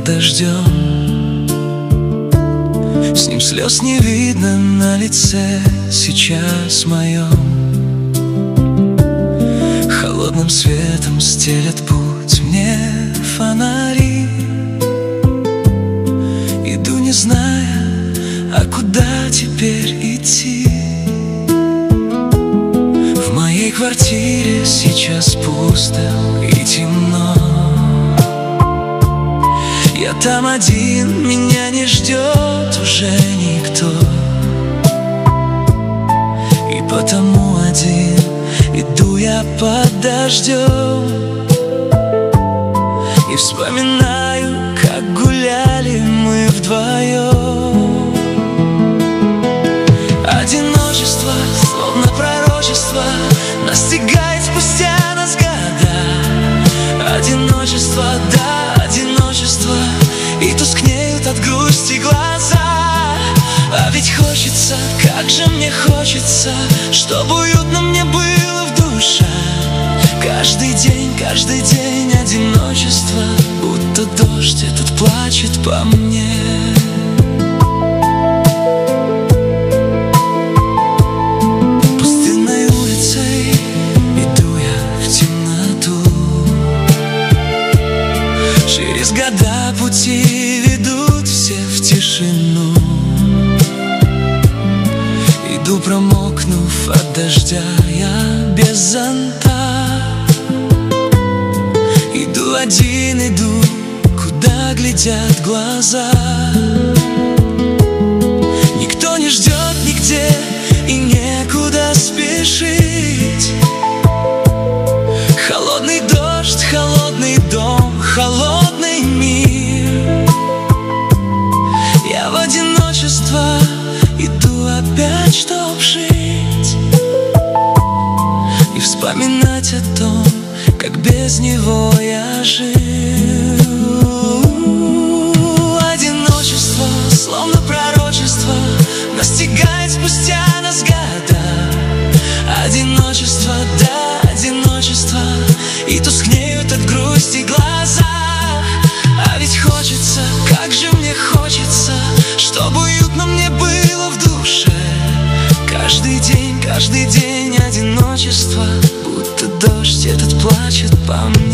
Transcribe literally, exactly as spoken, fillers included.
под дождем. С ним слез не видно на лице сейчас моем. Холодным светом стелят путь мне фонари. Иду, не зная, а куда теперь идти. В моей квартире сейчас пусто и темно. Я там один, меня не ждет уже никто. И потому один иду я под дождем. И вспоминаю, как гуляли мы вдвоем. Одиночество, словно пророчество, настигает спустя нас года. Одиночество, да, одиночество, и тускнеют от грусти глаза. А ведь хочется, как же мне хочется, чтобы уютно мне было в душе. Каждый день, каждый день одиночество, будто дождь этот плачет по мне. Пустынной улицей иду я в темноту. Через года пути ведут все в тишину. Иду, промокнув от дождя, я без зонта. Иду один, иду, куда глядят глаза. Никто не ждет нигде и некуда спешить. Холодный дождь, холодный дом, холодный мир. Я в одиночество иду опять, чтоб жить и вспоминать о том, как без него я жил. Одиночество, словно пророчество, настигает спустя нас года. Одиночество, да, одиночество, и тускнеют от грусти глаза. А ведь хочется, как же мне хочется, чтобы уютно мне было в душе. Каждый день, каждый день одиночество, будто дождь этот плачет по мне.